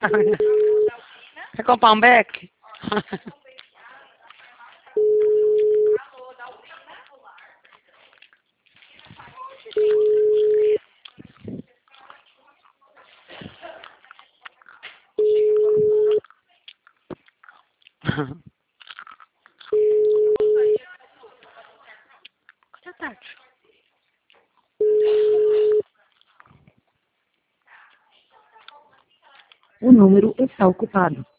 Quer comprar um beck? Boa tarde. O número está ocupado.